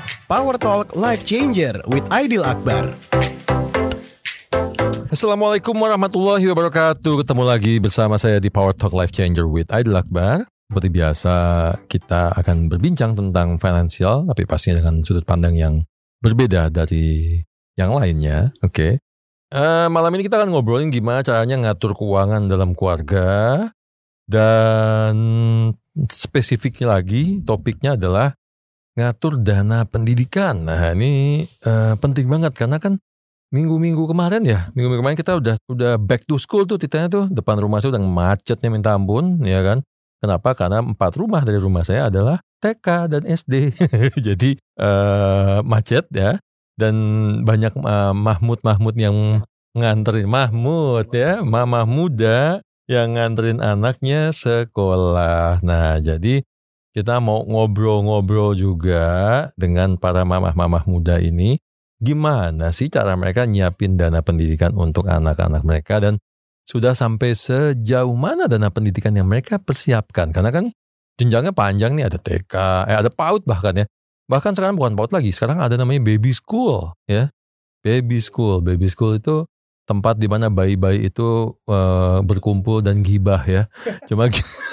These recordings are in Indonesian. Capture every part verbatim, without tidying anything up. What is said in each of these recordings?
Power Talk Life Changer with Aidil Akbar. Assalamualaikum warahmatullahi wabarakatuh. Ketemu lagi bersama saya di Power Talk Life Changer with Aidil Akbar. Seperti biasa, kita akan berbincang tentang finansial, tapi pastinya dengan sudut pandang yang berbeda dari yang lainnya. Oke. Okay. Uh, malam ini kita akan ngobrolin gimana caranya ngatur keuangan dalam keluarga. Dan spesifiknya lagi, topiknya adalah ngatur dana pendidikan. Nah ini uh, penting banget karena kan minggu-minggu kemarin ya, minggu-minggu kemarin kita udah udah back to school tuh ceritanya tuh. Depan rumah saya udah macetnya minta ampun, ya kan. Kenapa? Karena empat rumah dari rumah saya adalah T K dan S D. Jadi uh, macet ya. Dan banyak uh, Mahmud-Mahmud yang nganterin. Mahmud ya, mamah muda yang nganterin anaknya sekolah. Nah jadi kita mau ngobrol-ngobrol juga dengan para mamah-mamah muda ini. Gimana sih cara mereka nyiapin dana pendidikan untuk anak-anak mereka, dan sudah sampai sejauh mana dana pendidikan yang mereka persiapkan. Karena kan jenjangnya panjang nih, ada T K, eh ada PAUD bahkan ya. Bahkan sekarang bukan PAUD lagi, sekarang ada namanya baby school ya. Baby school, baby school itu tempat di mana bayi-bayi itu uh, berkumpul dan gibah ya. Cuma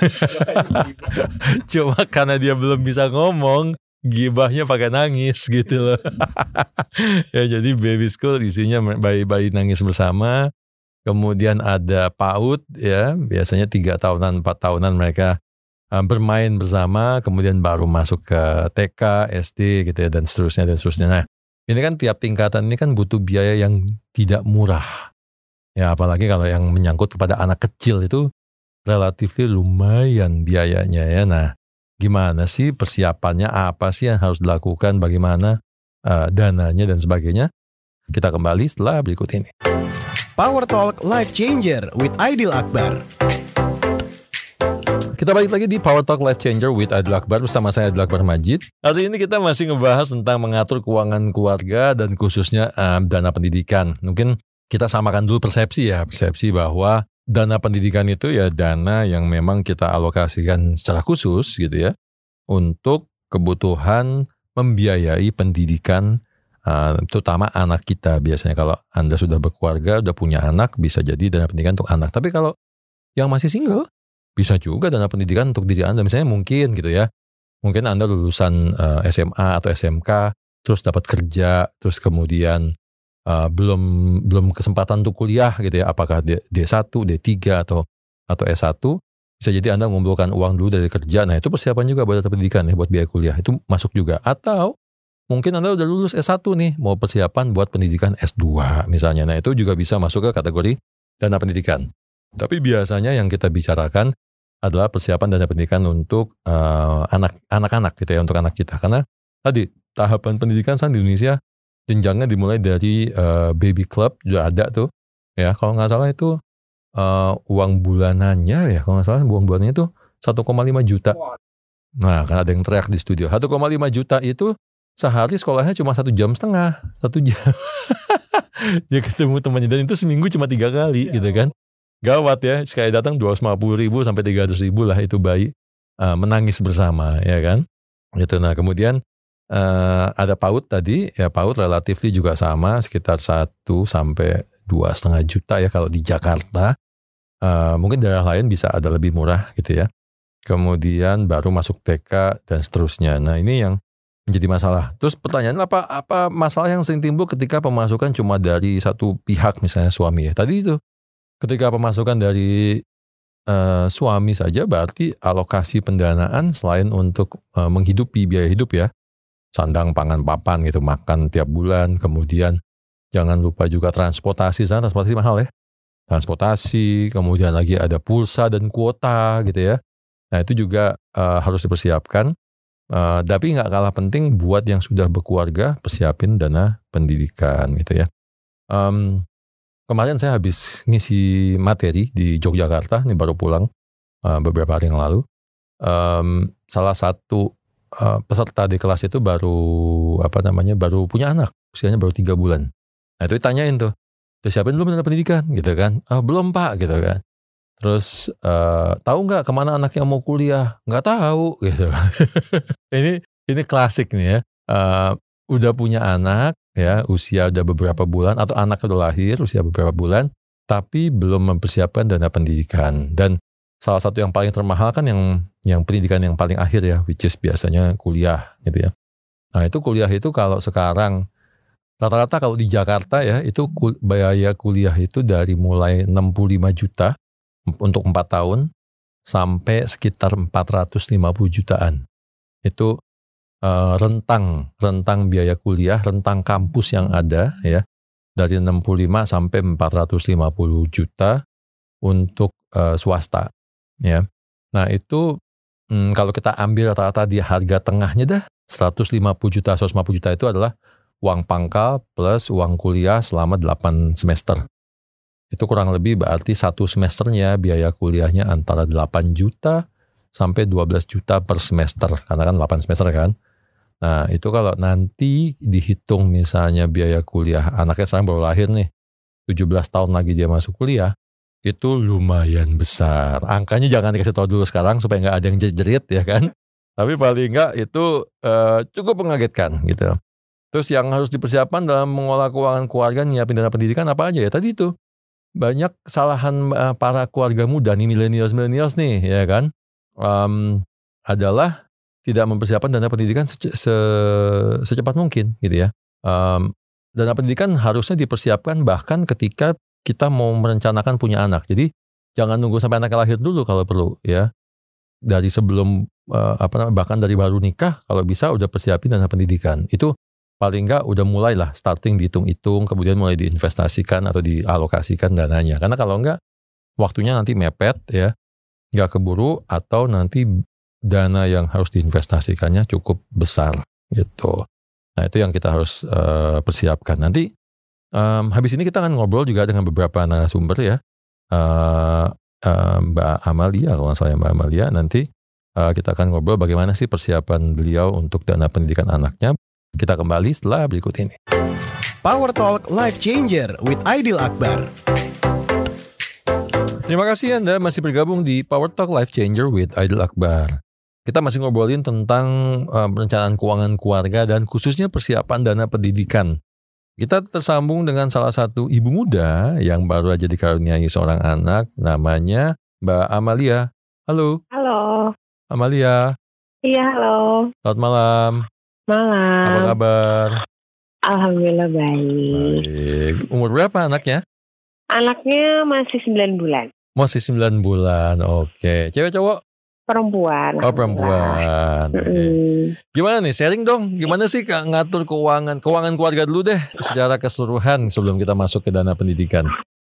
cuma karena dia belum bisa ngomong, gibahnya pakai nangis gitu loh. Ya jadi baby school isinya bayi-bayi nangis bersama. Kemudian ada PAUD ya, biasanya tiga tahunan, empat tahunan mereka uh, bermain bersama. Kemudian baru masuk ke T K, S D gitu ya, dan seterusnya dan seterusnya. Nah ini kan tiap tingkatan ini kan butuh biaya yang tidak murah. Ya apalagi kalau yang menyangkut kepada anak kecil itu relatif lumayan biayanya ya. Nah gimana sih persiapannya, apa sih yang harus dilakukan, bagaimana uh, dananya dan sebagainya. Kita kembali setelah berikut ini. Power Talk Life Changer with Aidil Akbar. Kita balik lagi di Power Talk Life Changer with Aidil Akbar bersama saya Aidil Akbar Majid. Hari ini kita masih ngebahas tentang mengatur keuangan keluarga dan khususnya um, dana pendidikan. Mungkin kita samakan dulu persepsi ya, persepsi bahwa dana pendidikan itu ya dana yang memang kita alokasikan secara khusus gitu ya untuk kebutuhan membiayai pendidikan uh, terutama anak kita. Biasanya kalau Anda sudah berkeluarga, udah punya anak, bisa jadi dana pendidikan untuk anak. Tapi kalau yang masih single, bisa juga dana pendidikan untuk diri Anda. Misalnya mungkin gitu ya, mungkin Anda lulusan uh, S M A atau S M K, terus dapat kerja, terus kemudian Uh, belum belum kesempatan untuk kuliah gitu ya, apakah D satu, D tiga atau atau S satu, bisa jadi Anda mengumpulkan uang dulu dari kerja. Nah itu persiapan juga buat pendidikan ya, buat biaya kuliah itu masuk juga. Atau mungkin Anda udah lulus S satu nih, mau persiapan buat pendidikan S dua misalnya. Nah itu juga bisa masuk ke kategori dana pendidikan. Tapi biasanya yang kita bicarakan adalah persiapan dana pendidikan untuk uh, anak anak-anak gitu ya, untuk anak kita. Karena tadi tahapan pendidikan di Indonesia jenjangnya dimulai dari uh, baby club juga ada tuh ya, kalau nggak salah itu uh, uang bulanannya ya, kalau nggak salah uang bulanannya itu satu koma lima juta. Nah kan ada yang teriak di studio, satu koma lima juta itu sehari sekolahnya cuma satu jam setengah, satu jam dia ketemu temannya, dan itu seminggu cuma tiga kali gitu kan. Gawat ya, sekali datang dua ratus lima puluh ribu sampai tiga ratus ribu lah itu bayi uh, menangis bersama ya kan gitu. Nah kemudian Uh, ada PAUD tadi ya, PAUD relatif juga sama sekitar satu sampai dua setengah juta ya kalau di Jakarta. Uh, mungkin daerah lain bisa ada lebih murah gitu ya. Kemudian baru masuk T K dan seterusnya. Nah ini yang menjadi masalah. Terus pertanyaannya apa apa masalah yang sering timbul ketika pemasukan cuma dari satu pihak, misalnya suami ya. Tadi itu ketika pemasukan dari uh, suami saja, berarti alokasi pendanaan selain untuk uh, menghidupi biaya hidup ya, sandang, pangan, papan gitu, makan tiap bulan. Kemudian jangan lupa juga transportasi, sana transportasi mahal ya. Transportasi, kemudian lagi ada pulsa dan kuota gitu ya. Nah itu juga uh, harus dipersiapkan. Uh, tapi nggak kalah penting buat yang sudah berkeluarga, persiapin dana pendidikan gitu ya. Um, kemarin saya habis ngisi materi di Yogyakarta, ini baru pulang uh, beberapa hari yang lalu. Um, salah satu Uh, peserta di kelas itu baru apa namanya baru punya anak, usianya baru tiga bulan. Nah itu ditanyain tuh, udah siapin belum dana pendidikan gitu kan? Oh, belum pak gitu kan. Terus uh, tahu nggak kemana anaknya mau kuliah? Nggak tahu gitu. ini ini klasik nih ya. uh, udah punya anak ya, usia udah beberapa bulan atau anak udah lahir usia beberapa bulan, tapi belum mempersiapkan dana pendidikan. Dan salah satu yang paling termahal kan yang yang pendidikan yang paling akhir ya, which is biasanya kuliah gitu ya. Nah itu kuliah itu kalau sekarang rata-rata kalau di Jakarta ya itu kul- biaya kuliah itu dari mulai enam puluh lima juta untuk empat tahun sampai sekitar empat ratus lima puluh jutaan. Itu uh, rentang rentang biaya kuliah, rentang kampus yang ada ya dari enam puluh lima sampai empat ratus lima puluh juta untuk uh, swasta ya. Nah, itu hmm, kalau kita ambil rata-rata di harga tengahnya dah seratus lima puluh juta, seratus lima puluh juta itu adalah uang pangkal plus uang kuliah selama delapan semester. Itu kurang lebih berarti satu semesternya biaya kuliahnya antara delapan juta sampai dua belas juta per semester. Karena kan delapan semester kan. Nah itu kalau nanti dihitung misalnya biaya kuliah, anaknya sekarang baru lahir nih, tujuh belas tahun lagi dia masuk kuliah, itu lumayan besar. Angkanya jangan dikasih tahu dulu sekarang supaya nggak ada yang jerit ya kan. Tapi paling nggak itu uh, cukup mengagetkan gitu. Terus yang harus dipersiapkan dalam mengolah keuangan keluarga, nyiapin dana pendidikan apa aja ya? Tadi itu banyak kesalahan uh, para keluarga muda nih, millennials-millennials nih ya kan, um, adalah tidak mempersiapkan dana pendidikan sece- se- secepat mungkin gitu ya. Um, dana pendidikan harusnya dipersiapkan bahkan ketika kita mau merencanakan punya anak. Jadi jangan nunggu sampai anaknya lahir dulu kalau perlu ya. Dari sebelum uh, apa namanya bahkan dari baru nikah kalau bisa udah persiapin dana pendidikan. Itu paling enggak udah mulailah starting dihitung-hitung, kemudian mulai diinvestasikan atau dialokasikan dananya. Karena kalau enggak waktunya nanti mepet ya, enggak keburu atau nanti dana yang harus diinvestasikannya cukup besar gitu. Nah itu yang kita harus uh, persiapkan. Nanti um, habis ini kita akan ngobrol juga dengan beberapa narasumber ya. Uh, uh, Mbak Amalia, kalau nggak salah Mbak Amalia, nanti uh, kita akan ngobrol bagaimana sih persiapan beliau untuk dana pendidikan anaknya. Kita kembali setelah berikut ini. Power Talk Life Changer with Aidil Akbar. Terima kasih Anda masih bergabung di Power Talk Life Changer with Aidil Akbar. Kita masih ngobrolin tentang uh, perencanaan keuangan keluarga dan khususnya persiapan dana pendidikan. Kita tersambung dengan salah satu ibu muda yang baru aja dikaruniai seorang anak, namanya Mbak Amalia. Halo. Halo. Amalia. Iya, halo. Selamat malam. Malam. Apa kabar? Alhamdulillah baik. Baik. Umur berapa anaknya? Anaknya masih sembilan bulan. Masih sembilan bulan, oke. Cewek cowok? Perempuan. Oh perempuan. Oke. Mm-mm. Gimana nih, sharing dong. Gimana sih Kak ngatur keuangan, keuangan keluarga dulu deh, secara keseluruhan sebelum kita masuk ke dana pendidikan.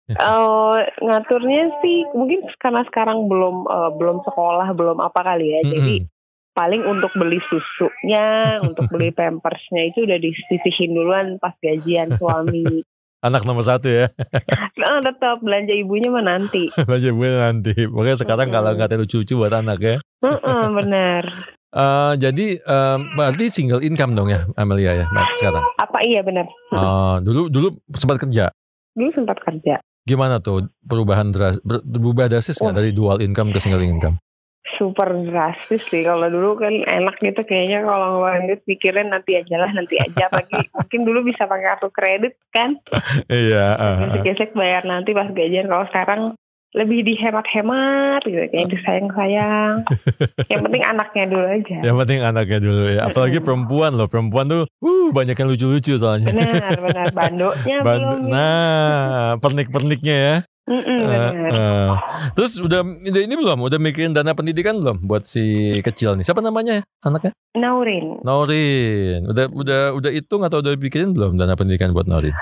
Oh, ngaturnya sih mungkin karena sekarang belum uh, belum sekolah, belum apa kali ya. Mm-mm. Jadi paling untuk beli susunya, untuk beli pampersnya itu udah disisihin duluan pas gajian suami. Anak nomor satu ya. Nah, tetap belanja ibunya mah nanti. Belanja gue nanti. Makanya sekarang Mm-mm. kalau nggak ada lucu-lucu buat anak ya. Heeh, benar. Uh, jadi um, berarti single income dong ya Amelia ya Mbak, sekarang. Apa iya benar? Uh, dulu dulu sempat kerja. Dulu sempat kerja. Gimana tuh perubahan dras, ber- berubah drastis nggak Oh. dari dual income ke single income? Super drastis sih. Kalau dulu kan enak gitu kayaknya kalau ngeluarin duit pikirin nanti aja lah, nanti aja. Apalagi mungkin dulu bisa pakai kartu kredit kan. Iya. uh, Gesek-gesek bayar nanti pas gajian. Kalau sekarang lebih dihemat-hemat gitu. Kayak disayang-sayang. Yang penting anaknya dulu aja. Yang penting anaknya dulu ya. Apalagi perempuan loh. Perempuan tuh uh, banyak yang lucu-lucu soalnya. Benar-benar. Bandonya Ban- belum. nah, pernik-perniknya ya. Mm-mm, benar. Uh, uh. Terus udah ini belum? Udah mikirin dana pendidikan belum buat si kecil nih? Siapa namanya anaknya? Naurin. Naurin. Udah udah udah hitung atau udah pikirin belum dana pendidikan buat Naurin?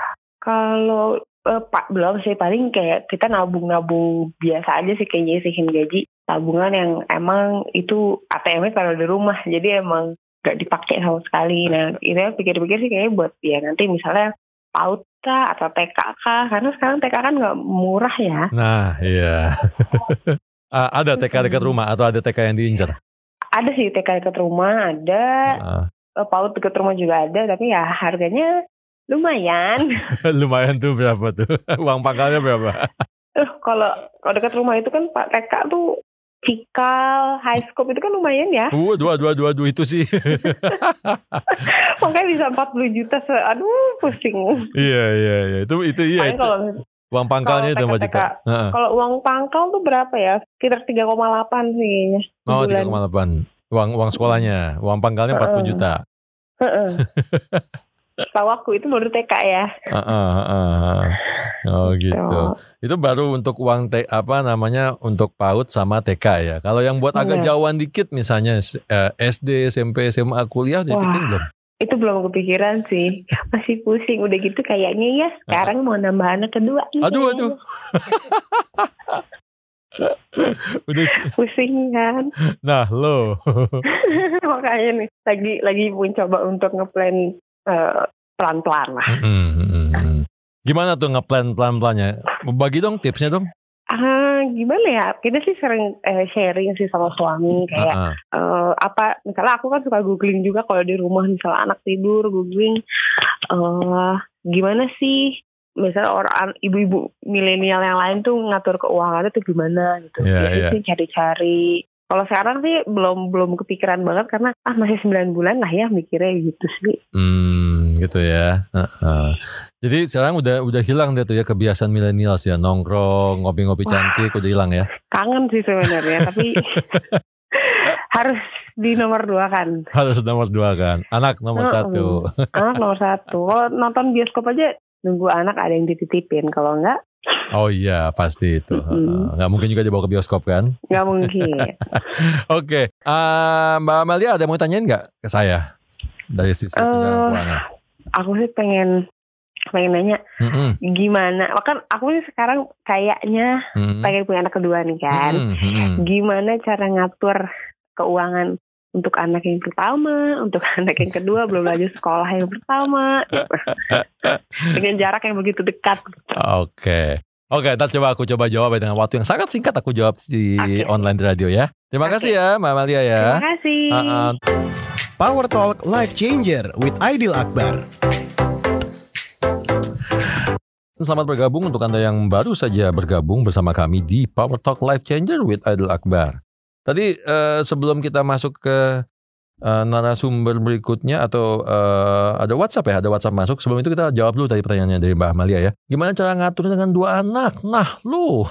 Kalau eh, Pak belum sih, paling kayak kita nabung-nabung biasa aja sih kayaknya isihin gaji. Tabungan yang emang itu A T M-nya kalau di rumah, jadi emang gak dipakai sama sekali. Nah, itu pikir-pikir sih kayaknya buat ya nanti misalnya PAUD kah atau T K kah, karena sekarang T K kan gak murah ya. Nah, iya. Ah, ada T K dekat rumah atau ada T K yang diincar? Ada sih T K dekat rumah, ada Ah. eh, PAUD dekat rumah juga ada, tapi ya harganya lumayan. Lumayan tuh berapa tuh? Uang pangkalnya berapa? Eh, kalau kalau dekat rumah itu kan Pak T K tuh Cikal, high scope itu kan lumayan ya. Uh, dua, dua, dua, dua itu sih. Makanya bisa empat puluh juta. Se aduh, pusing. Iya, iya, iya. Itu, itu iya. Itu. Kalau, uang pangkalnya itu empat juta. Uh-uh. Kalau uang pangkal tuh berapa ya? Sekitar tiga koma delapan sih kayaknya. Oh, tiga koma delapan. Uang, uang sekolahnya. Uang pangkalnya empat puluh juta. Heeh. Tahu aku itu baru T K ya. Uh-uh, uh-uh. Oh gitu. Itu baru untuk uang T, apa namanya untuk PAUD sama T K ya. Kalau yang buat agak Iya. jauhan dikit misalnya eh, S D, S M P, S M A, kuliah udah dipikirin belum? Itu belum kepikiran sih. Masih pusing. Udah gitu kayaknya ya sekarang mau nambah anak kedua. Aduh aduh. Udah pusing kan. Nah lo. Makanya nih lagi lagi mencoba untuk ngeplan uh, pelan-pelan lah. Mm-hmm. Gimana tuh ngeplan pelan-pelannya? Bagi dong tipsnya dong. Ah, gimana ya? Kita sih sering eh, sharing sih sama suami kayak uh-uh. uh, apa? Misalnya aku kan suka googling juga kalau di rumah, misalnya anak tidur googling uh, gimana sih? Misalnya orang ibu-ibu milenial yang lain tuh ngatur keuangannya tuh gimana gitu. Yeah, Jadi yeah. sih cari-cari. Kalau sekarang sih belum belum kepikiran banget karena ah masih sembilan bulan lah ya mikirnya gitu sih. Hmm, gitu ya. Uh-uh. Jadi sekarang udah udah hilang deh tuh ya kebiasaan milenial ya, nongkrong, ngopi-ngopi cantik udah hilang ya. Kangen sih sebenarnya tapi harus di nomor dua kan. Harus nomor dua kan. Anak nomor uh-uh. satu. Anak nomor satu. Kalau nonton bioskop aja nunggu anak ada yang dititipin, kalau enggak. Oh iya pasti itu. Mm-hmm. Nggak mungkin juga dibawa ke bioskop kan? Nggak mungkin. Oke, okay. uh, Mbak Amalia ada mau tanyain nggak ke saya dari sisi uh, keuangan? Aku sih pengen pengen nanya mm-hmm. gimana? Kan aku sih sekarang kayaknya mm-hmm. pengen punya anak kedua nih kan. Mm-hmm. Gimana cara ngatur keuangan untuk anak yang pertama, untuk anak yang kedua, belum lanjut sekolah yang pertama, dengan jarak yang begitu dekat. Oke, oke, ntar coba aku coba jawab dengan waktu yang sangat singkat. Aku jawab di okay. online radio ya. Terima okay. kasih ya, Mbak Amalia ya. Terima kasih. Uh-uh. Power Talk Life Changer with Aidil Akbar. Selamat bergabung untuk Anda yang baru saja bergabung bersama kami di Power Talk Life Changer with Aidil Akbar. Tadi uh, sebelum kita masuk ke uh, narasumber berikutnya atau uh, ada WhatsApp ya, ada WhatsApp masuk. Sebelum itu kita jawab dulu tadi pertanyaannya dari Mbak Amalia ya. Gimana cara ngatur dengan dua anak? Nah lu,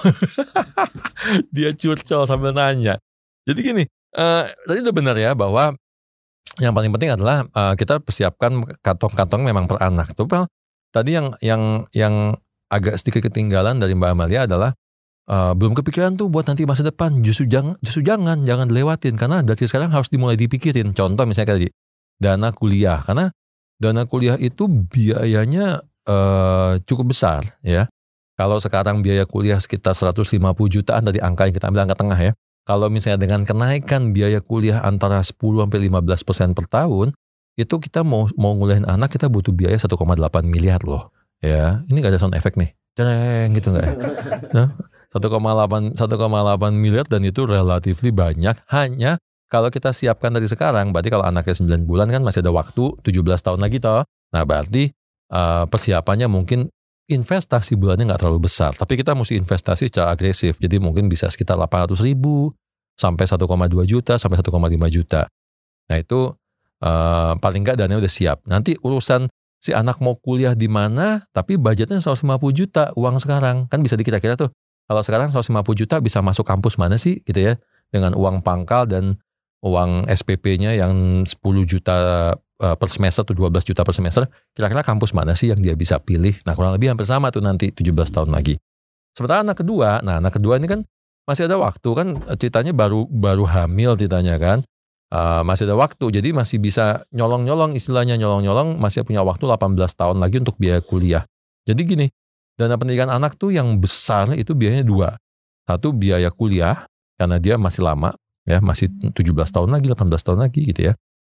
dia curcol sambil nanya. Jadi gini, uh, tadi udah benar ya bahwa yang paling penting adalah uh, kita persiapkan kantong-kantong memang per anak. Tuh, tadi yang yang yang agak sedikit ketinggalan dari Mbak Amalia adalah Uh, belum kepikiran tuh buat nanti masa depan. Justru jangan, justru jangan, jangan dilewatin karena dari sekarang harus dimulai dipikirin. Contoh misalnya tadi dana kuliah, karena dana kuliah itu biayanya uh, cukup besar ya. Kalau sekarang biaya kuliah sekitar seratus lima puluh jutaan tadi angka yang kita ambil angka tengah ya. Kalau misalnya dengan kenaikan biaya kuliah antara sepuluh sampai lima belas persen per tahun, itu kita mau mau nguliahin anak kita butuh biaya satu koma delapan miliar loh. Ya, ini enggak ada sound effect nih. Cereng gitu enggak ya? Nah, satu koma delapan miliar dan itu relatively banyak hanya kalau kita siapkan dari sekarang. Berarti kalau anaknya sembilan bulan kan masih ada waktu tujuh belas tahun lagi toh. Nah berarti uh, persiapannya mungkin investasi bulannya nggak terlalu besar, tapi kita mesti investasi secara agresif. Jadi mungkin bisa sekitar delapan ratus ribu sampai satu koma dua juta sampai satu koma lima juta. Nah itu uh, paling nggak dananya udah siap. Nanti urusan si anak mau kuliah di mana, tapi budgetnya seratus lima puluh juta uang sekarang kan bisa dikira-kira tuh. Kalau sekarang seratus lima puluh juta bisa masuk kampus mana sih gitu ya, dengan uang pangkal dan uang S P P-nya yang sepuluh juta per semester atau dua belas juta per semester, kira-kira kampus mana sih yang dia bisa pilih? Nah kurang lebih hampir sama tuh nanti tujuh belas tahun lagi. Sementara anak kedua, nah anak kedua ini kan masih ada waktu kan, ceritanya baru baru hamil ceritanya kan, uh, masih ada waktu, jadi masih bisa nyolong-nyolong istilahnya, nyolong-nyolong masih punya waktu delapan belas tahun lagi untuk biaya kuliah. Jadi gini, dana pendidikan anak tuh yang besar itu biayanya dua. Satu biaya kuliah, karena dia masih lama, ya masih tujuh belas tahun lagi, delapan belas tahun lagi gitu ya.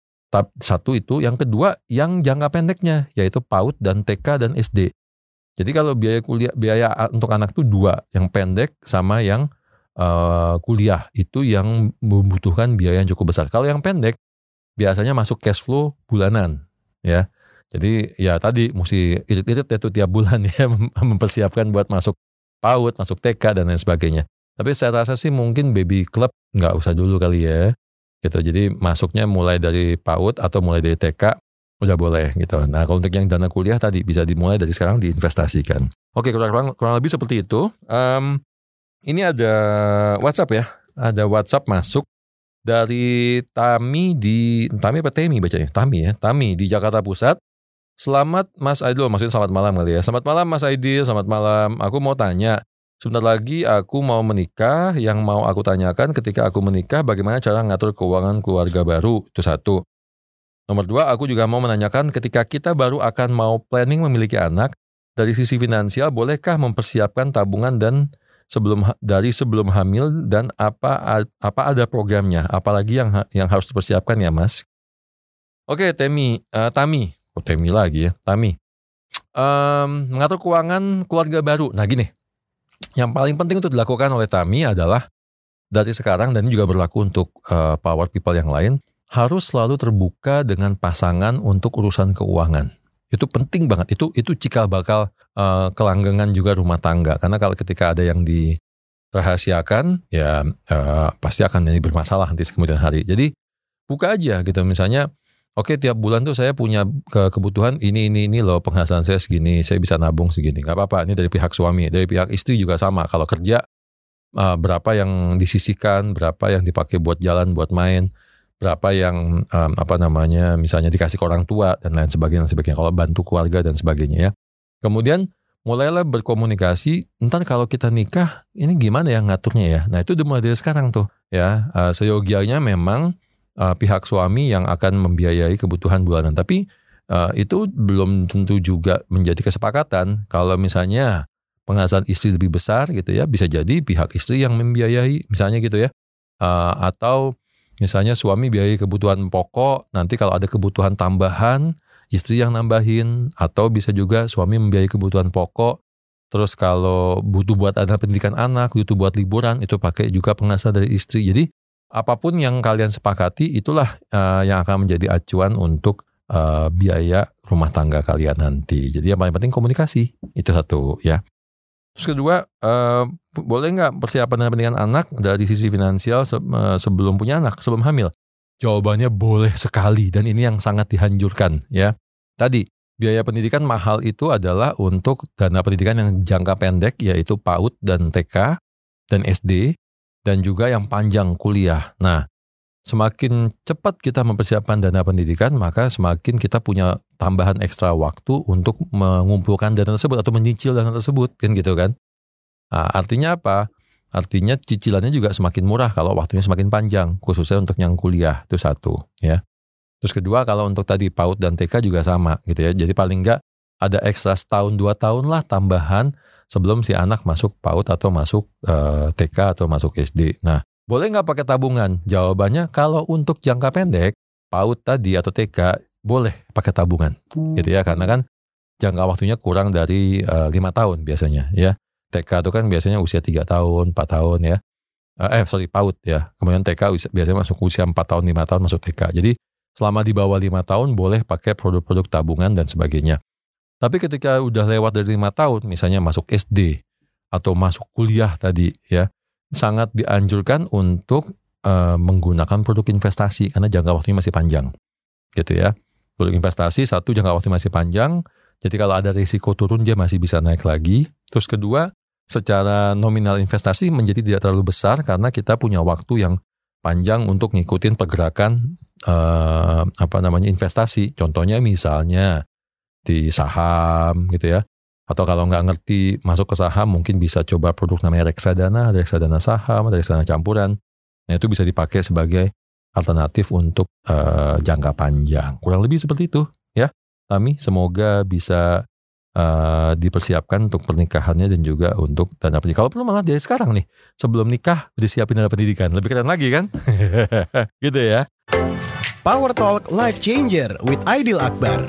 Satu itu, yang kedua yang jangka pendeknya, yaitu PAUD dan T K dan S D. Jadi kalau biaya kuliah, biaya untuk anak tuh dua, yang pendek sama yang uh, kuliah, itu yang membutuhkan biaya yang cukup besar. Kalau yang pendek, biasanya masuk cash flow bulanan, ya. Jadi ya tadi mesti irit-irit ya tuh tiap bulan ya mempersiapkan buat masuk PAUD, masuk T K dan lain sebagainya. Tapi saya rasa sih mungkin baby club nggak usah dulu kali ya. Gitu. Jadi masuknya mulai dari PAUD atau mulai dari T K udah boleh gitu. Nah kalau untuk yang dana kuliah tadi bisa dimulai dari sekarang diinvestasikan. Oke kurang, kurang lebih seperti itu. Um, ini ada WhatsApp ya. Ada WhatsApp masuk dari Tami di Tami apa Temi bacanya? Tami ya. Tami di Jakarta Pusat. Selamat Mas Aidil, maksudnya selamat malam kali ya. Selamat malam Mas Aidil, selamat malam. Aku mau tanya. Sebentar lagi aku mau menikah, yang mau aku tanyakan ketika aku menikah bagaimana cara ngatur keuangan keluarga baru, itu satu. Nomor dua, aku juga mau menanyakan ketika kita baru akan mau planning memiliki anak, dari sisi finansial bolehkah mempersiapkan tabungan dan sebelum dari sebelum hamil dan apa apa ada programnya, apalagi yang yang harus dipersiapkan ya Mas. Oke Temi, uh, Tami, oh Temi lagi ya, Tami. Um, mengatur keuangan keluarga baru, nah gini. Yang paling penting untuk dilakukan oleh Tami adalah dari sekarang dan ini juga berlaku untuk uh, power people yang lain, harus selalu terbuka dengan pasangan untuk urusan keuangan. Itu penting banget. Itu itu cikal bakal uh, kelanggengan juga rumah tangga. Karena kalau ketika ada yang dirahasiakan, ya uh, pasti akan jadi bermasalah nanti kemudian hari. Jadi buka aja gitu. Misalnya, oke tiap bulan tuh saya punya ke kebutuhan ini, ini, ini loh penghasilan saya segini, saya bisa nabung segini. Gak apa-apa, ini dari pihak suami. Dari pihak istri juga sama. Kalau kerja, uh, berapa yang disisihkan, berapa yang dipakai buat jalan, buat main, berapa yang um, apa namanya, misalnya dikasih ke orang tua, dan lain sebagainya, dan sebagainya. Kalau bantu keluarga dan sebagainya ya. Kemudian, mulailah berkomunikasi, ntar kalau kita nikah, ini gimana ya ngaturnya ya. Nah itu dimulai dari sekarang tuh. ya. Uh, seyogianya memang Uh, pihak suami yang akan membiayai kebutuhan bulanan. Tapi uh, itu belum tentu juga menjadi kesepakatan. Kalau misalnya penghasilan istri lebih besar gitu ya, bisa jadi pihak istri yang membiayai, misalnya gitu ya. Uh, atau misalnya suami biayai kebutuhan pokok, nanti kalau ada kebutuhan tambahan, istri yang nambahin. Atau bisa juga suami membiayai kebutuhan pokok, terus kalau butuh buat ada pendidikan anak, butuh buat liburan, itu pakai juga penghasilan dari istri. Jadi apapun yang kalian sepakati, itulah uh, yang akan menjadi acuan untuk uh, biaya rumah tangga kalian nanti. Jadi yang paling penting komunikasi, itu satu ya. Terus kedua, uh, boleh nggak persiapan dan pendidikan anak dari sisi finansial se- uh, sebelum punya anak, sebelum hamil? Jawabannya boleh sekali, dan ini yang sangat dianjurkan ya. Tadi, biaya pendidikan mahal itu adalah untuk dana pendidikan yang jangka pendek, yaitu PAUD dan T K dan S D. Dan juga yang panjang kuliah. Nah, semakin cepat kita mempersiapkan dana pendidikan, maka semakin kita punya tambahan ekstra waktu untuk mengumpulkan dana tersebut atau menyicil dana tersebut, kan gitu kan. Nah, artinya apa? Artinya cicilannya juga semakin murah kalau waktunya semakin panjang, khususnya untuk yang kuliah, itu satu ya. Terus kedua, kalau untuk tadi PAUD dan T K juga sama gitu ya. Jadi paling enggak ada ekstra setahun dua tahun lah tambahan sebelum si anak masuk PAUD atau masuk uh, T K atau masuk S D. Nah, boleh nggak pakai tabungan? Jawabannya kalau untuk jangka pendek, PAUD tadi atau T K, boleh pakai tabungan. Hmm. Gitu ya, karena kan jangka waktunya kurang dari uh, lima tahun biasanya ya. T K itu kan biasanya usia tiga tahun, empat tahun ya. Uh, eh, sorry, PAUD ya. Kemudian T K usia, biasanya masuk usia empat tahun, lima tahun masuk T K. Jadi selama di bawah lima tahun boleh pakai produk-produk tabungan dan sebagainya. Tapi ketika udah lewat dari lima tahun, misalnya masuk S D atau masuk kuliah tadi ya, sangat dianjurkan untuk uh, menggunakan produk investasi karena jangka waktunya masih panjang. Gitu ya. Produk investasi satu, jangka waktu masih panjang, jadi kalau ada risiko turun dia masih bisa naik lagi. Terus kedua, secara nominal investasi menjadi tidak terlalu besar karena kita punya waktu yang panjang untuk ngikutin pergerakan uh, apa namanya investasi. Contohnya misalnya di saham gitu ya. Atau kalau nggak ngerti masuk ke saham, mungkin bisa coba produk namanya reksadana, ada reksadana saham, ada reksadana campuran. Nah itu bisa dipakai sebagai alternatif untuk uh, jangka panjang. Kurang lebih seperti itu ya. Tami, semoga bisa uh, dipersiapkan untuk pernikahannya dan juga untuk dana pendidikan. Kalau perlu malah dari sekarang nih, sebelum nikah disiapin dana pendidikan. Lebih keren lagi kan? Gitu ya. Power Talk Life Changer with Aidil Akbar.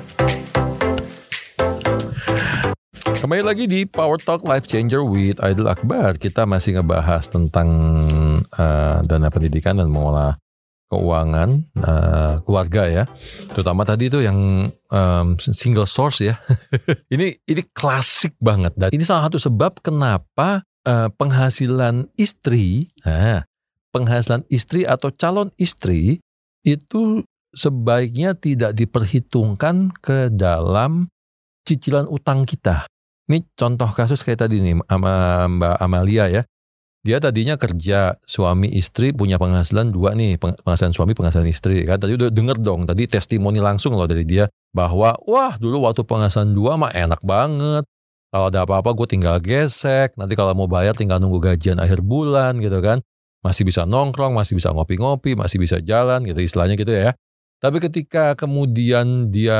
Kembali lagi di Power Talk Life Changer with Aidil Akbar. Kita masih ngebahas tentang uh, dana pendidikan dan mengolah keuangan uh, keluarga ya. Terutama tadi itu yang um, single source ya. ini ini klasik banget. Dan ini salah satu sebab kenapa uh, penghasilan istri, nah, penghasilan istri atau calon istri itu sebaiknya tidak diperhitungkan ke dalam cicilan utang kita. Ini contoh kasus kayak tadi nih sama Mbak Amalia ya. Dia tadinya kerja, suami istri punya penghasilan dua nih, penghasilan suami, penghasilan istri kan. Tadi udah denger dong, tadi testimoni langsung loh dari dia bahwa wah dulu waktu penghasilan dua mah enak banget. Kalau ada apa-apa gue tinggal gesek, nanti kalau mau bayar tinggal nunggu gajian akhir bulan gitu kan. Masih bisa nongkrong, masih bisa ngopi-ngopi, masih bisa jalan gitu istilahnya gitu ya. Tapi ketika kemudian dia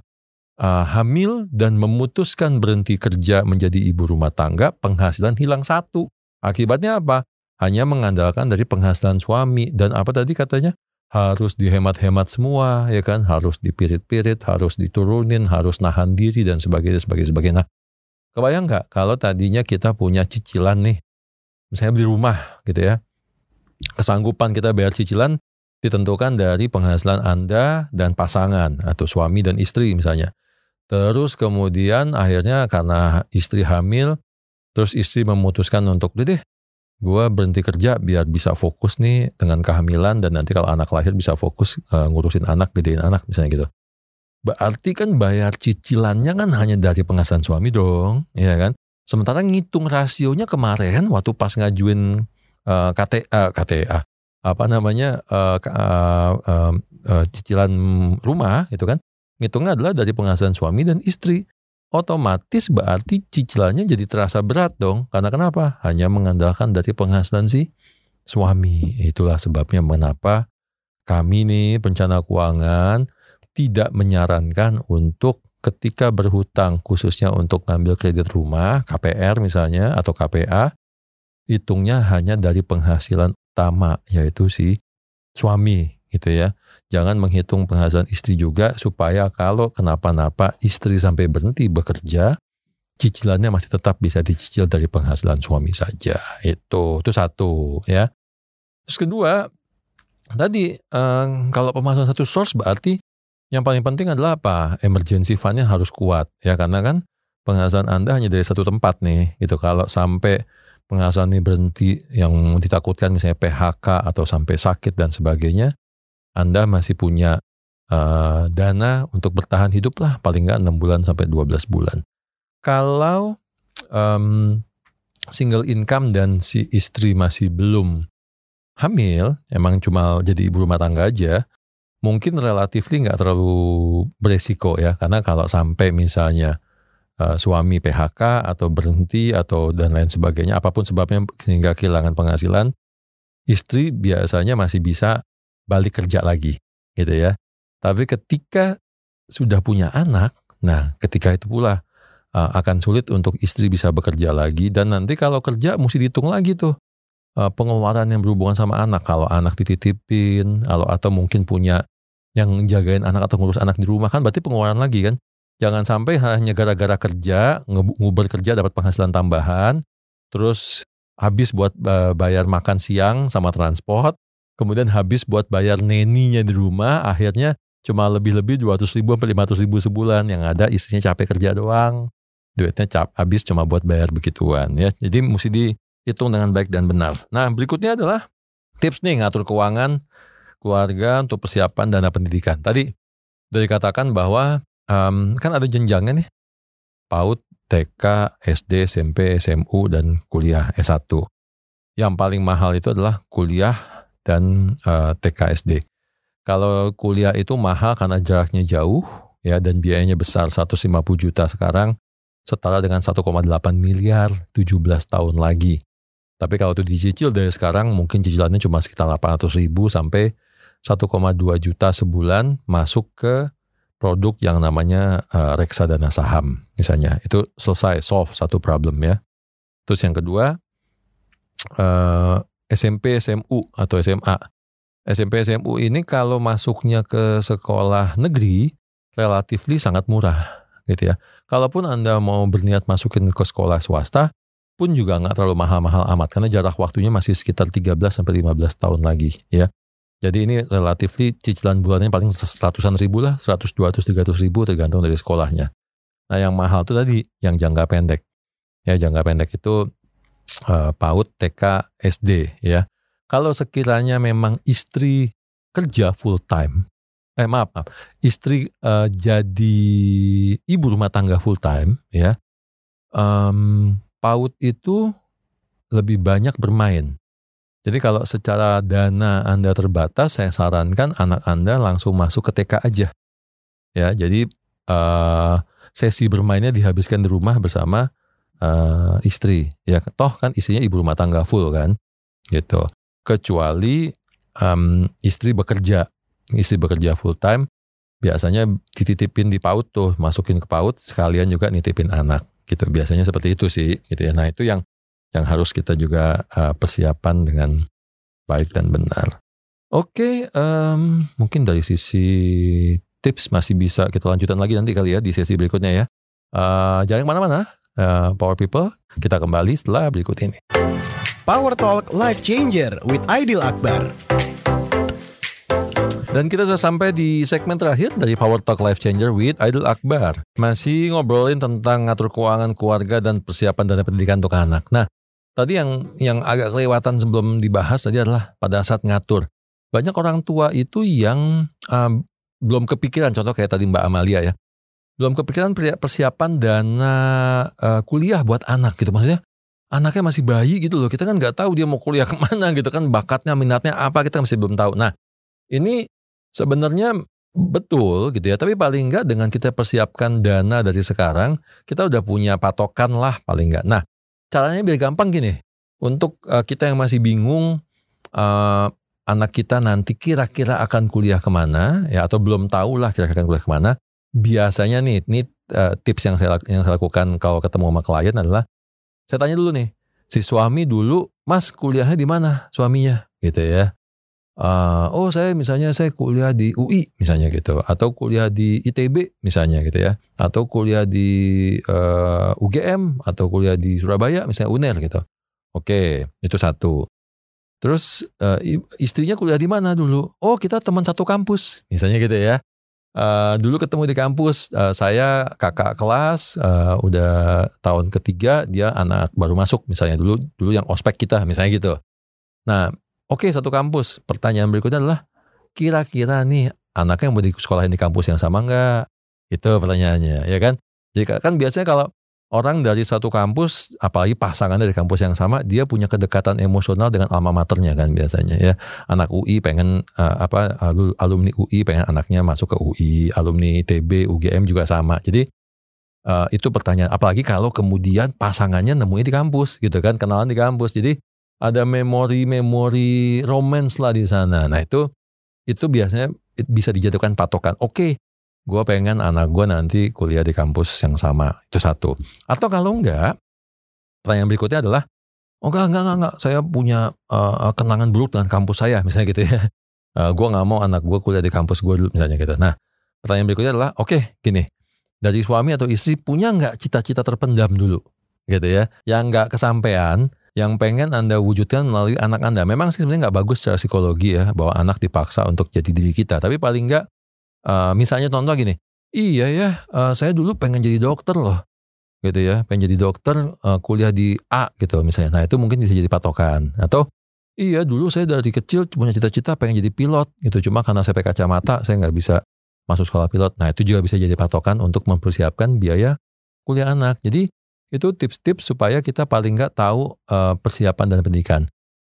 uh, hamil dan memutuskan berhenti kerja menjadi ibu rumah tangga, penghasilan hilang satu. Akibatnya apa? Hanya mengandalkan dari penghasilan suami. Dan apa tadi katanya? Harus dihemat-hemat semua, ya kan? Harus dipirit-pirit, harus diturunin, harus nahan diri, dan sebagainya, sebagainya, sebagainya. Nah, kebayang nggak kalau tadinya kita punya cicilan nih, misalnya beli rumah gitu ya. Kesanggupan kita bayar cicilan ditentukan dari penghasilan Anda dan pasangan, atau suami dan istri misalnya. Terus kemudian akhirnya karena istri hamil, terus istri memutuskan untuk, udah deh, gue berhenti kerja biar bisa fokus nih dengan kehamilan dan nanti kalau anak lahir bisa fokus uh, ngurusin anak, gedein anak misalnya gitu. Berarti kan bayar cicilannya kan hanya dari penghasilan suami dong, ya kan? Sementara ngitung rasionya kemarin waktu pas ngajuin uh, K T A, K T A, apa namanya uh, uh, uh, uh, cicilan rumah gitu kan? Ngitungnya adalah dari penghasilan suami dan istri. Otomatis berarti cicilannya jadi terasa berat dong. Karena kenapa? Hanya mengandalkan dari penghasilan si suami. Itulah sebabnya mengapa kami nih perencana keuangan tidak menyarankan untuk ketika berhutang, khususnya untuk ngambil kredit rumah, K P R misalnya, atau K P A, hitungnya hanya dari penghasilan utama, yaitu si suami gitu ya. Jangan menghitung penghasilan istri juga supaya kalau kenapa-napa istri sampai berhenti bekerja, cicilannya masih tetap bisa dicicil dari penghasilan suami saja. Itu, itu satu ya. Terus kedua, tadi eh, kalau pemasukan satu source berarti yang paling penting adalah apa? Emergency fund-nya harus kuat ya, karena kan penghasilan Anda hanya dari satu tempat nih gitu. Kalau sampai penghasilan ini berhenti yang ditakutkan misalnya P H K atau sampai sakit dan sebagainya, Anda masih punya uh, dana untuk bertahan hidup lah, paling nggak enam bulan sampai dua belas bulan. Kalau um, single income dan si istri masih belum hamil, emang cuma jadi ibu rumah tangga aja, mungkin relatifly nggak terlalu beresiko ya, karena kalau sampai misalnya uh, suami P H K atau berhenti atau dan lain sebagainya, apapun sebabnya sehingga kehilangan penghasilan, istri biasanya masih bisa balik kerja lagi gitu ya. Tapi ketika sudah punya anak, nah ketika itu pula uh, akan sulit untuk istri bisa bekerja lagi, dan nanti kalau kerja mesti dihitung lagi tuh uh, pengeluaran yang berhubungan sama anak. Kalau anak dititipin, atau, atau mungkin punya yang jagain anak atau ngurus anak di rumah, kan berarti pengeluaran lagi kan. Jangan sampai hanya gara-gara kerja, nguber kerja dapat penghasilan tambahan, terus habis buat uh, bayar makan siang sama transport, kemudian habis buat bayar neninya di rumah, akhirnya cuma lebih-lebih dua ratus ribu sampai lima ratus ribu sebulan, yang ada istrinya capek kerja doang, duitnya cap, habis cuma buat bayar begituan ya. Jadi mesti dihitung dengan baik dan benar. Nah berikutnya adalah tips nih ngatur keuangan keluarga untuk persiapan dana pendidikan. Tadi udah dikatakan bahwa um, kan ada jenjangnya nih, PAUD, T K, S D, S M P, S M U, dan kuliah S satu. Yang paling mahal itu adalah kuliah dan uh, T K S D. Kalau kuliah itu mahal karena jaraknya jauh ya, dan biayanya besar, seratus lima puluh juta sekarang, setara dengan satu koma delapan miliar tujuh belas tahun lagi. Tapi kalau itu dicicil dari sekarang, mungkin cicilannya cuma sekitar delapan ratus ribu sampai satu koma dua juta sebulan, masuk ke produk yang namanya uh, reksadana saham misalnya. Itu selesai, solve satu problem ya. Terus yang kedua, uh, S M P, S M U atau S M A. S M P, S M U ini kalau masuknya ke sekolah negeri relatifly sangat murah gitu ya. Kalaupun Anda mau berniat masukin ke sekolah swasta pun juga nggak terlalu mahal-mahal amat, karena jarak waktunya masih sekitar tiga belas sampai lima belas tahun lagi ya. Jadi ini relatifly cicilan bulannya paling ratusan ribu lah, seratus, dua ratus, tiga ratus ribu tergantung dari sekolahnya. Nah yang mahal itu tadi yang jangka pendek. Ya jangka pendek itu uh, PAUD, T K, S D ya. Kalau sekiranya memang istri kerja full time, eh maaf, maaf istri uh, jadi ibu rumah tangga full time ya, um, PAUD itu lebih banyak bermain. Jadi kalau secara dana Anda terbatas, saya sarankan anak Anda langsung masuk ke T K aja. Ya, jadi uh, sesi bermainnya dihabiskan di rumah bersama uh, istri. Ya, toh kan istrinya ibu rumah tangga full kan, gitu. Kecuali um, istri bekerja, istri bekerja full time, biasanya dititipin di PAUD tuh, masukin ke PAUD, sekalian juga nitipin anak, gitu. Biasanya seperti itu sih, gitu ya. Nah itu yang yang harus kita juga uh, persiapan dengan baik dan benar. Oke, um, mungkin dari sisi tips masih bisa kita lanjutkan lagi nanti kali ya di sesi berikutnya ya. Uh, jangan kemana-mana, uh, Power People. Kita kembali setelah berikut ini. Power Talk Life Changer with Aidil Akbar. Dan kita sudah sampai di segmen terakhir dari Power Talk Life Changer with Aidil Akbar. Masih ngobrolin tentang ngatur keuangan keluarga dan persiapan dana pendidikan untuk anak. Nah, tadi yang yang agak kelewatan sebelum dibahas tadi adalah pada saat ngatur. Banyak orang tua itu yang um, belum kepikiran, contoh kayak tadi Mbak Amalia ya. Belum kepikiran persiapan dana uh, kuliah buat anak gitu. Maksudnya anaknya masih bayi gitu loh. Kita kan nggak tahu dia mau kuliah kemana gitu kan. Bakatnya, minatnya apa, kita masih belum tahu. Nah, ini sebenarnya betul gitu ya, tapi paling enggak dengan kita persiapkan dana dari sekarang, kita udah punya patokan lah paling enggak. Nah, caranya biar gampang gini, untuk uh, kita yang masih bingung uh, anak kita nanti kira-kira akan kuliah kemana, ya atau belum tahu lah kira-kira akan kuliah kemana, biasanya nih, ini uh, tips yang saya, yang saya lakukan kalau ketemu sama klien adalah, saya tanya dulu nih, si suami dulu, Mas kuliahnya di mana suaminya gitu ya. Uh, oh saya misalnya saya kuliah di U I misalnya gitu, atau kuliah di I T B misalnya gitu ya, atau kuliah di uh, U G M, atau kuliah di Surabaya misalnya U N E R gitu. Oke, itu satu. Terus uh, istrinya kuliah di mana dulu? Oh kita teman satu kampus misalnya gitu ya. Uh, dulu ketemu di kampus, uh, saya kakak kelas, uh, udah tahun ketiga, dia anak baru masuk misalnya, dulu dulu yang ospek kita misalnya gitu. Nah, oke, satu kampus. Pertanyaan berikutnya adalah, kira-kira nih anaknya mau di sekolahin di kampus yang sama enggak? Itu pertanyaannya, ya kan? Jadi kan biasanya kalau orang dari satu kampus, apalagi pasangan dari kampus yang sama, dia punya kedekatan emosional dengan alma maternya kan biasanya ya. Anak U I pengen uh, apa alumni U I pengen anaknya masuk ke U I, alumni I T B, U G M juga sama. Jadi uh, itu pertanyaan. Apalagi kalau kemudian pasangannya nemuin di kampus gitu kan, kenalan di kampus. Jadi ada memori-memori romance lah di sana. Nah itu itu biasanya bisa dijadikan patokan. Oke, gue pengen anak gue nanti kuliah di kampus yang sama. Itu satu. Atau kalau enggak, pertanyaan berikutnya adalah, oh enggak, enggak, enggak, enggak. Saya punya uh, kenangan buruk dengan kampus saya, misalnya gitu ya. Uh, gue nggak mau anak gue kuliah di kampus gue dulu, misalnya gitu. Nah, pertanyaan berikutnya adalah, oke, okay, gini, dari suami atau istri punya nggak cita-cita terpendam dulu, gitu ya, yang nggak kesampaian, yang pengen Anda wujudkan melalui anak Anda. Memang sih sebenarnya nggak bagus secara psikologi ya, bahwa anak dipaksa untuk jadi diri kita. Tapi paling nggak, uh, misalnya contoh gini, iya ya, uh, saya dulu pengen jadi dokter loh, gitu ya, pengen jadi dokter, uh, kuliah di A gitu misalnya. Nah itu mungkin bisa jadi patokan. Atau iya dulu saya dari kecil punya cita-cita pengen jadi pilot gitu, cuma karena saya pakai kacamata saya nggak bisa masuk sekolah pilot. Nah itu juga bisa jadi patokan untuk mempersiapkan biaya kuliah anak. Jadi itu tips-tips supaya kita paling nggak tahu uh, persiapan dan pendidikan.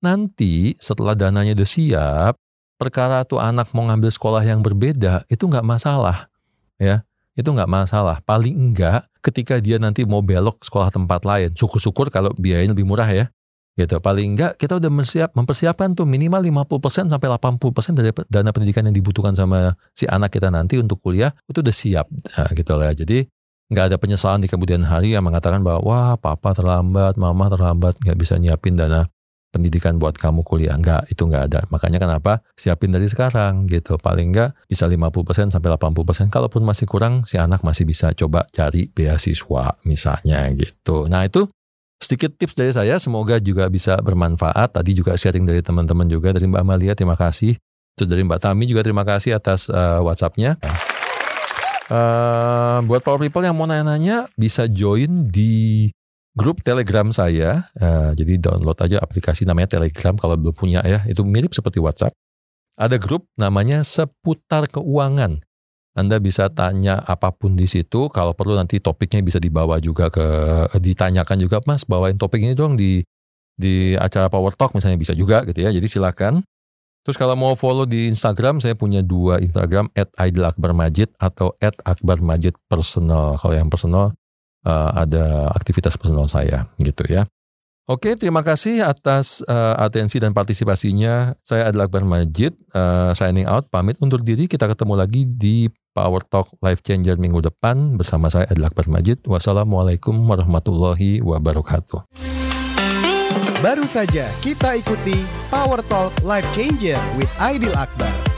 Nanti setelah dananya udah siap, perkara tuh anak mau ngambil sekolah yang berbeda, itu nggak masalah. Ya, itu nggak masalah. Paling enggak ketika dia nanti mau belok sekolah tempat lain, syukur-syukur kalau biayanya lebih murah ya. Gitu. Paling enggak kita udah mempersiap, mempersiapkan tuh minimal lima puluh persen sampai delapan puluh persen dari dana pendidikan yang dibutuhkan sama si anak kita nanti untuk kuliah, itu udah siap. Nah, gitu lah. Jadi nggak ada penyesalan di kemudian hari yang mengatakan bahwa wah papa terlambat, mama terlambat, nggak bisa nyiapin dana pendidikan buat kamu kuliah. Nggak, itu nggak ada. Makanya kenapa siapin dari sekarang gitu. Paling nggak bisa lima puluh persen sampai delapan puluh persen. Kalaupun masih kurang, si anak masih bisa coba cari beasiswa misalnya gitu. Nah itu sedikit tips dari saya, semoga juga bisa bermanfaat. Tadi juga sharing dari teman-teman juga, dari Mbak Amalia, terima kasih. Terus dari Mbak Tami juga terima kasih atas uh, WhatsApp-nya. Uh, buat Power People yang mau nanya-nanya, bisa join di grup Telegram saya. Uh, jadi download aja aplikasi namanya Telegram kalau belum punya ya. Itu mirip seperti WhatsApp. Ada grup namanya Seputar Keuangan. Anda bisa tanya apapun di situ. Kalau perlu nanti topiknya bisa dibawa juga ke, ditanyakan juga, Mas, bawain topik ini dong di di acara Power Talk misalnya, bisa juga gitu ya. Jadi silakan. Terus kalau mau follow di Instagram, saya punya dua Instagram, at aidil akbar majid atau at akbar majid personal. Kalau yang personal uh, ada aktivitas personal saya gitu ya. Oke, terima kasih atas uh, atensi dan partisipasinya. Saya Aidil Akbar Majid, uh, signing out, pamit undur diri. Kita ketemu lagi di Power Talk Life Changer minggu depan bersama saya Aidil Akbar Majid. Wassalamualaikum warahmatullahi wabarakatuh. Baru saja kita ikuti Power Talk Life Changer with Aidil Akbar.